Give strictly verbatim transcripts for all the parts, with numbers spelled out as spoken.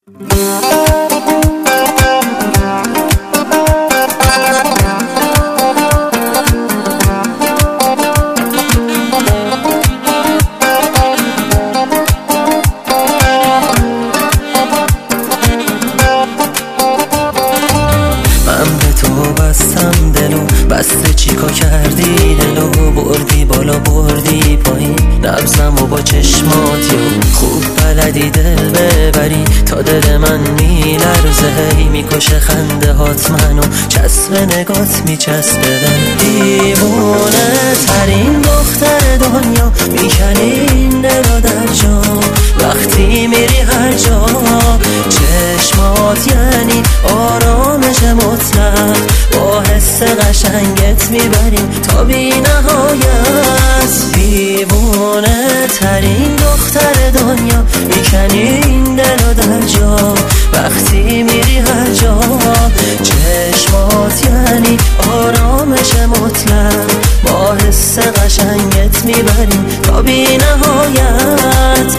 بستم دلو بسته چیکار کردی دلو بردی بالا بردی پایین نبزم و با چشماتی و خوب بلدی دل ببری تا دل من میلرزه هی میکشه خنده هات منو چسب نگات میچسبه بن دیوونه ترین دختر دنیا میکنی این دلو در جا وقتی میری هر جا چشمات یعنی آرامش مطلق با حس قشنگت میبریم تا بی نهایت دیوونه ترین دختر دنیا میکنی این دلو در جا وقتی میری هر جا چشمات یعنی آرامش مطلق با حس قشنگت میبریم تا بی نهایت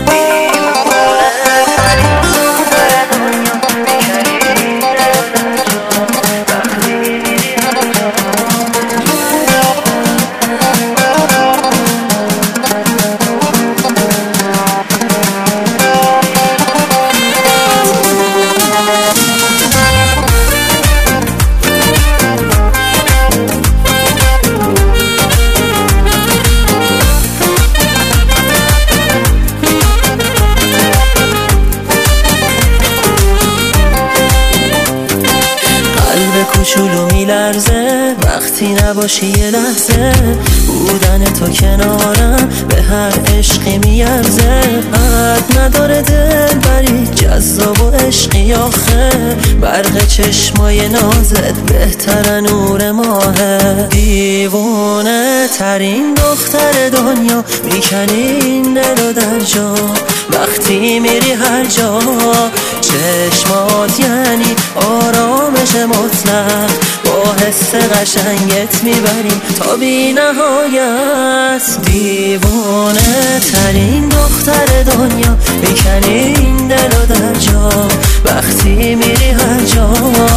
کوچولو میلرزه وقتی نباشی یه لحظه بودن تو کنارم به هر عشقی میارزه حد نداره دل بری جذاب و عشقی آخه برق چشمای نازت بهتر نور ماهه دیوونه ترین دختر دنیا میکنی این دلو در جا وقتی میری هر جا چشمات یعنی آرامش مطلق با حس قشنگت میبریم تا بی نهایت دیوانه ترین دختر دنیا میکنی این دلو در جا وقتی میری هر جا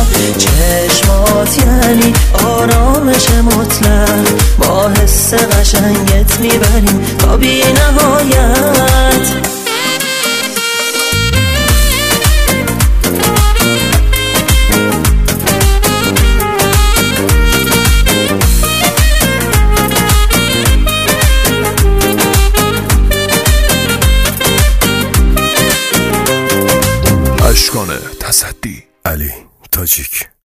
چشمات یعنی آرامش مطلق با حس قشنگت میبریم تا بی نهایت اشکان تصدی علی تاجیک.